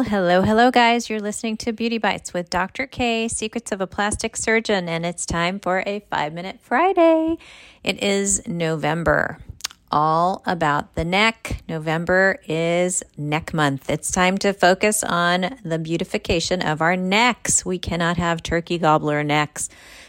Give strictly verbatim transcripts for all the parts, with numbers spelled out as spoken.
Well, hello, hello, guys. You're listening to Beauty Bites with Doctor K, Secrets of a Plastic Surgeon, and it's time for a five-minute Friday. It is November, all about the neck. November is neck month. It's time to focus on the beautification of our necks. We cannot have turkey gobbler necks.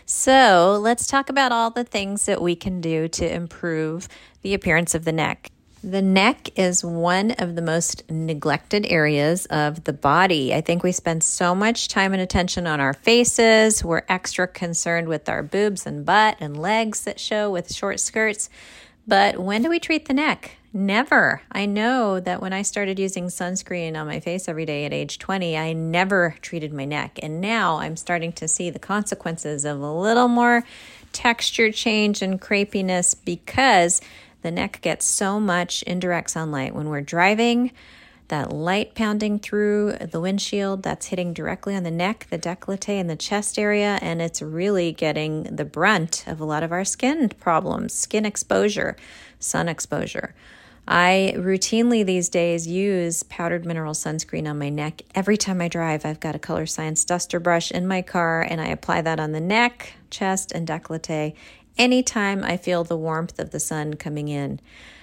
So let's talk about all the things that we can do to improve the appearance of the neck. The neck is one of the most neglected areas of the body. I think we spend so much time and attention on our faces. We're extra concerned with our boobs and butt and legs that show with short skirts. But when do we treat the neck? Never. I know that when I started using sunscreen on my face every day at age twenty, I never treated my neck. And now I'm starting to see the consequences of a little more texture change and crepiness because the neck gets so much indirect sunlight. When we're driving, that light pounding through the windshield, that's hitting directly on the neck, the décolleté, and the chest area, and it's really getting the brunt of a lot of our skin problems, skin exposure, sun exposure. I routinely these days use powdered mineral sunscreen on my neck. Every time I drive, I've got a Color Science duster brush in my car, and I apply that on the neck, chest, and décolleté anytime I feel the warmth of the sun coming in.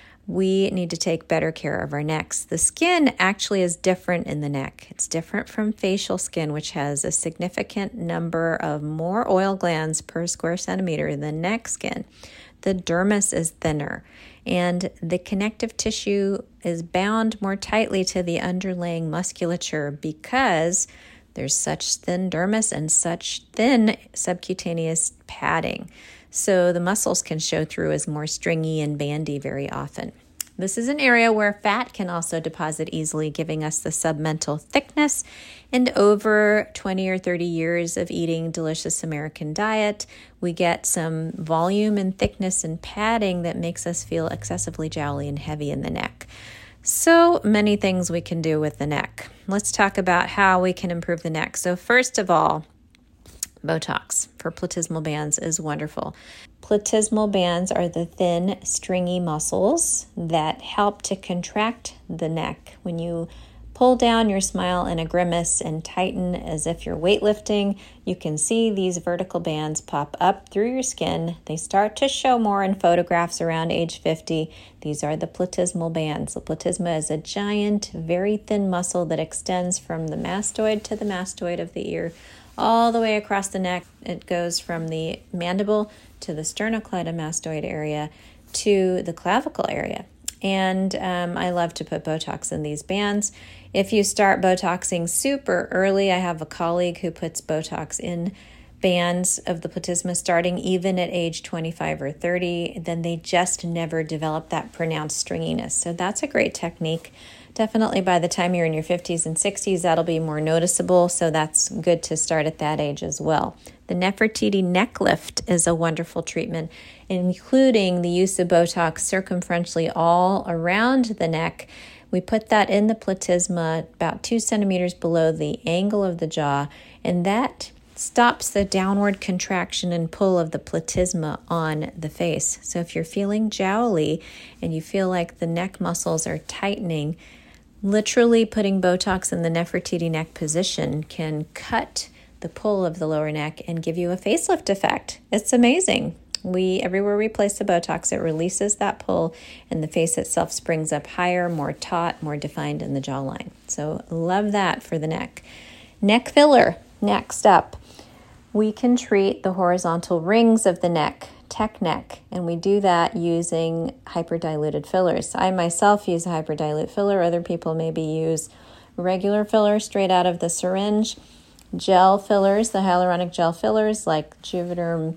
We need to take better care of our necks. The skin actually is different in the neck. It's different from facial skin, which has a significant number of more oil glands per square centimeter than neck skin. The dermis is thinner, and the connective tissue is bound more tightly to the underlying musculature because there's such thin dermis and such thin subcutaneous padding. So the muscles can show through as more stringy and bandy very often. This is an area where fat can also deposit easily, giving us the submental thickness. And over twenty or thirty years of eating delicious American diet, we get some volume and thickness and padding that makes us feel excessively jowly and heavy in the neck. So many things we can do with the neck. Let's talk about how we can improve the neck. So first of all, Botox for platysmal bands is wonderful. Platysmal bands are the thin, stringy muscles that help to contract the neck. When you pull down your smile in a grimace and tighten as if you're weightlifting, you can see these vertical bands pop up through your skin. They start to show more in photographs around age fifty. These are the platysmal bands. The platysma is a giant, very thin muscle that extends from the mastoid to the mastoid of the ear, all the way across the neck. It goes from the mandible to the sternocleidomastoid area to the clavicle area. And um, I love to put Botox in these bands. If you start Botoxing super early, I have a colleague who puts Botox in bands of the platysma starting even at age twenty-five or thirty, then they just never develop that pronounced stringiness. So that's a great technique. Definitely by the time you're in your fifties and sixties, that'll be more noticeable, so that's good to start at that age as well. The Nefertiti neck lift is a wonderful treatment, including the use of Botox circumferentially all around the neck. We put that in the platysma about two centimeters below the angle of the jaw, and that stops the downward contraction and pull of the platysma on the face. So if you're feeling jowly and you feel like the neck muscles are tightening, literally putting Botox in the Nefertiti neck position can cut the pull of the lower neck and give you a facelift effect. It's amazing. We everywhere we place the Botox, it releases that pull, and the face itself springs up higher, more taut, more defined in the jawline. So love that for the neck. Neck filler, next up. We can treat the horizontal rings of the neck, tech neck, and we do that using hyperdiluted fillers. I myself use a hyperdilute filler. Other people maybe use regular filler straight out of the syringe. Gel fillers, the hyaluronic gel fillers like Juvederm,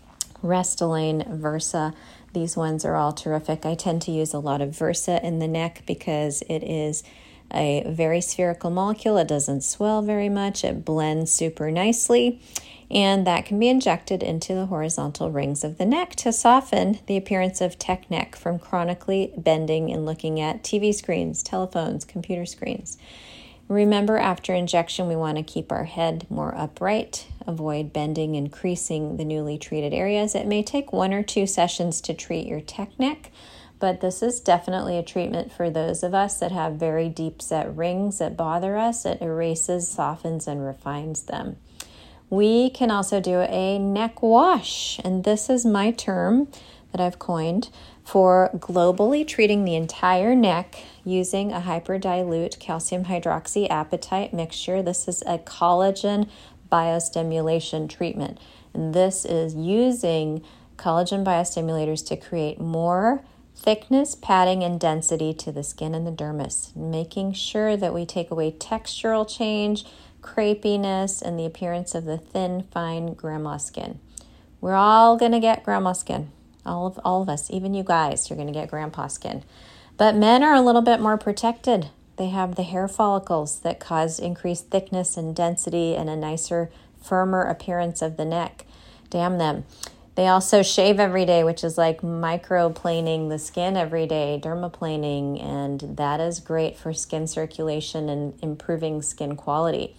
Restylane, Versa. These ones are all terrific. I tend to use a lot of Versa in the neck because it is a very spherical molecule. It doesn't swell very much. It blends super nicely. And that can be injected into the horizontal rings of the neck to soften the appearance of tech neck from chronically bending and looking at T V screens, telephones, computer screens. Remember, after injection, we want to keep our head more upright, avoid bending and creasing the newly treated areas. It may take one or two sessions to treat your tech neck, but this is definitely a treatment for those of us that have very deep set rings that bother us. It erases, softens, and refines them. We can also do a neck wash, and this is my term that I've coined for globally treating the entire neck using a hyperdilute calcium hydroxyapatite mixture. This is a collagen biostimulation treatment, and this is using collagen biostimulators to create more thickness, padding, and density to the skin and the dermis, making sure that we take away textural change, crepiness, and the appearance of the thin, fine grandma skin. We're all going to get grandma skin. All of all of us, even you guys, you're going to get grandpa skin. But men are a little bit more protected. They have the hair follicles that cause increased thickness and density and a nicer, firmer appearance of the neck. Damn them. They also shave every day, which is like microplaning the skin every day, dermaplaning, and that is great for skin circulation and improving skin quality.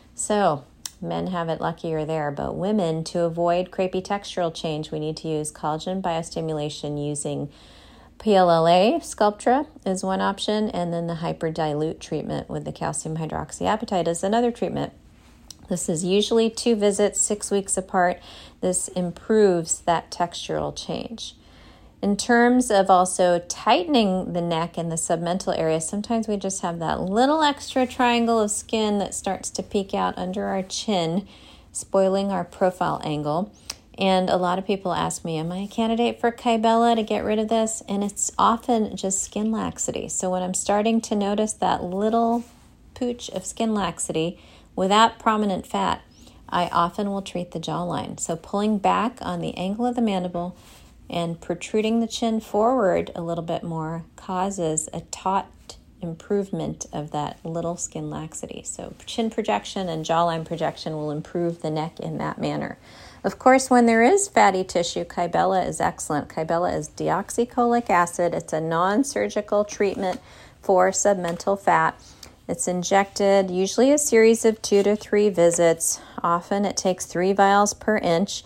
So men have it luckier there, but women, to avoid crepey textural change, we need to use collagen biostimulation using P L L A, Sculptra is one option, and then the hyperdilute treatment with the calcium hydroxyapatite is another treatment. This is usually two visits, six weeks apart. This improves that textural change. In terms of also tightening the neck and the submental area, sometimes we just have that little extra triangle of skin that starts to peek out under our chin, spoiling our profile angle. And a lot of people ask me, am I a candidate for Kybella to get rid of this? And it's often just skin laxity. So when I'm starting to notice that little pooch of skin laxity without prominent fat, I often will treat the jawline. So pulling back on the angle of the mandible and protruding the chin forward a little bit more causes a taut improvement of that little skin laxity. So chin projection and jawline projection will improve the neck in that manner. Of course, when there is fatty tissue, Kybella is excellent. Kybella is deoxycholic acid. It's a non-surgical treatment for submental fat. It's injected, usually a series of two to three visits. Often it takes three vials per inch.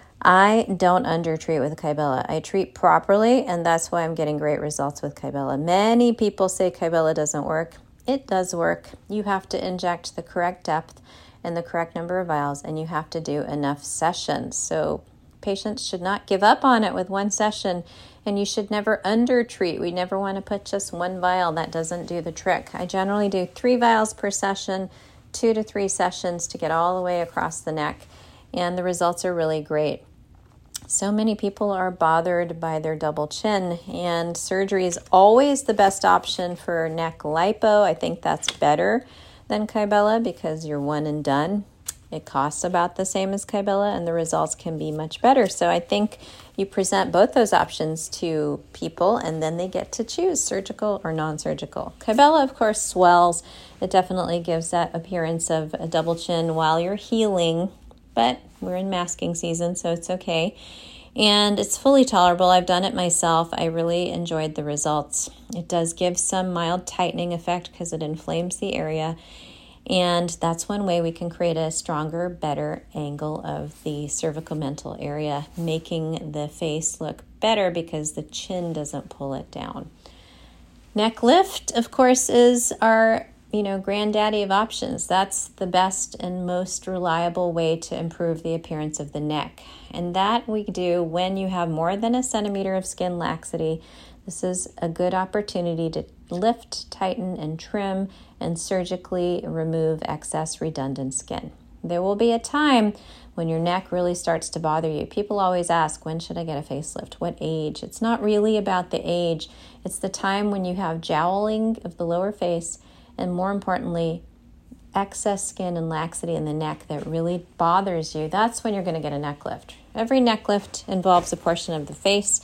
I don't undertreat with Kybella. I treat properly, and that's why I'm getting great results with Kybella. Many people say Kybella doesn't work. It does work. You have to inject the correct depth and the correct number of vials, and you have to do enough sessions. So patients should not give up on it with one session, and you should never undertreat. We never want to put just one vial. That doesn't do the trick. I generally do three vials per session, two to three sessions to get all the way across the neck, and the results are really great. So many people are bothered by their double chin, and surgery is always the best option for neck lipo. I think that's better than Kybella because you're one and done. It costs about the same as Kybella, and the results can be much better. So I think you present both those options to people, and then they get to choose surgical or non-surgical. Kybella, of course, swells. It definitely gives that appearance of a double chin while you're healing, but we're in masking season, so it's okay. And it's fully tolerable. I've done it myself. I really enjoyed the results. It does give some mild tightening effect because it inflames the area. And that's one way we can create a stronger, better angle of the cervical mental area, making the face look better because the chin doesn't pull it down. Neck lift, of course, is our you know, granddaddy of options. That's the best and most reliable way to improve the appearance of the neck. And that we do when you have more than a centimeter of skin laxity. This is a good opportunity to lift, tighten, and trim and surgically remove excess redundant skin. There will be a time when your neck really starts to bother you. People always ask, when should I get a facelift? What age? It's not really about the age. It's the time when you have jowling of the lower face, and more importantly, excess skin and laxity in the neck that really bothers you. That's when you're going to get a neck lift. Every neck lift involves a portion of the face,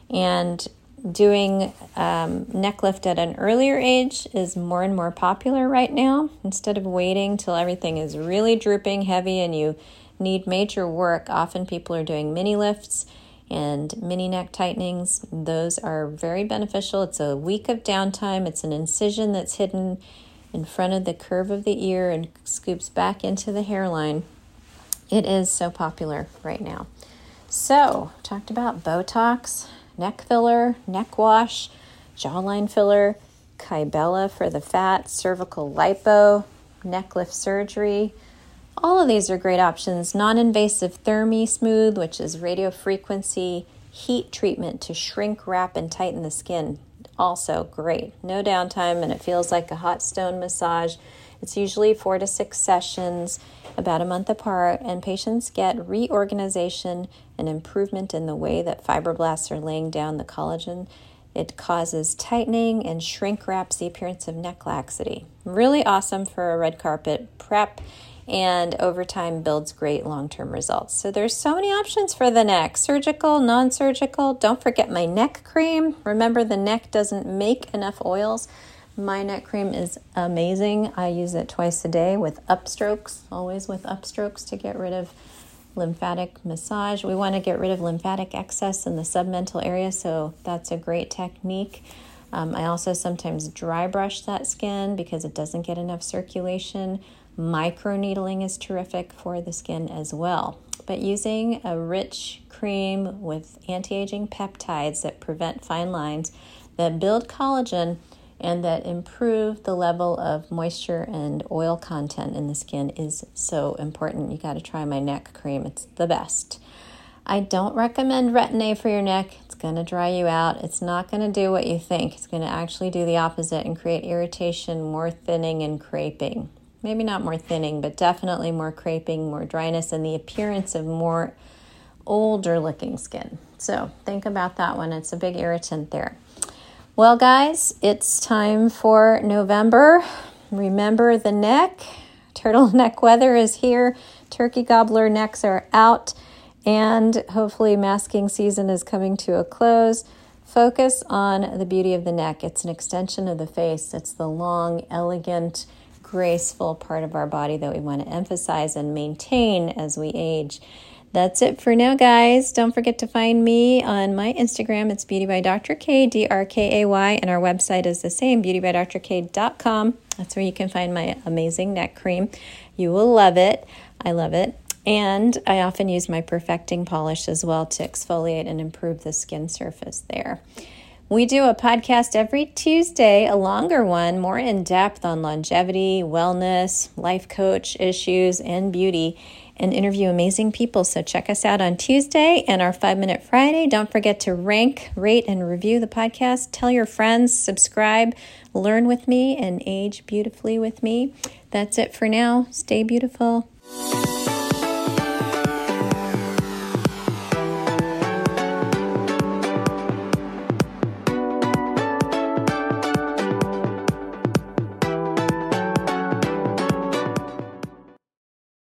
and doing um, neck lift at an earlier age is more and more popular right now. Instead of waiting till everything is really drooping heavy and you need major work, often people are doing mini lifts and mini neck tightenings. Those are very beneficial. It's a week of downtime. It's an incision that's hidden in front of the curve of the ear and scoops back into the hairline. It is so popular right now. So, talked about Botox neck filler, neck wash, jawline filler, Kybella for the fat, cervical lipo, neck lift surgery. All of these are great options. Non-invasive ThermiSmooth, which is radio frequency heat treatment to shrink, wrap, and tighten the skin. Also great. No downtime, and it feels like a hot stone massage. It's usually four to six sessions, about a month apart, and patients get reorganization and improvement in the way that fibroblasts are laying down the collagen. It causes tightening and shrink wraps the appearance of neck laxity. Really awesome for a red carpet prep, and over time builds great long-term results. So there's so many options for the neck, surgical, non-surgical. Don't forget my neck cream. Remember, the neck doesn't make enough oils. My neck cream is amazing. I use it twice a day with upstrokes, always with upstrokes to get rid of lymphatic massage. We want to get rid of lymphatic excess in the submental area, so that's a great technique. Um, I also sometimes dry brush that skin because it doesn't get enough circulation. Microneedling is terrific for the skin as well. But using a rich cream with anti-aging peptides that prevent fine lines, that build collagen, and that improve the level of moisture and oil content in the skin is so important. You got to try my neck cream. It's the best. I don't recommend Retin-A for your neck. It's going to dry you out. It's not going to do what you think. It's going to actually do the opposite and create irritation, more thinning and creping. Maybe not more thinning, but definitely more creping, more dryness, and the appearance of more older looking skin. So think about that one. It's a big irritant there. Well, guys, it's time for November. Remember the neck. Turtleneck weather is here. Turkey gobbler necks are out. And hopefully masking season is coming to a close. Focus on the beauty of the neck. It's an extension of the face. It's the long, elegant, graceful part of our body that we want to emphasize and maintain as we age. That's it for now, guys. Don't forget to find me on my Instagram. It's Beauty by Doctor K, D R K A Y, and our website is the same, beauty by doctor k dot com. That's where you can find my amazing neck cream. You will love it. I love it. And I often use my perfecting polish as well to exfoliate and improve the skin surface there. We do a podcast every Tuesday, a longer one, more in-depth on longevity, wellness, life coach issues, and beauty, and interview amazing people. So check us out on Tuesday and our five-Minute Friday. Don't forget to rank, rate, and review the podcast. Tell your friends, subscribe, learn with me, and age beautifully with me. That's it for now. Stay beautiful.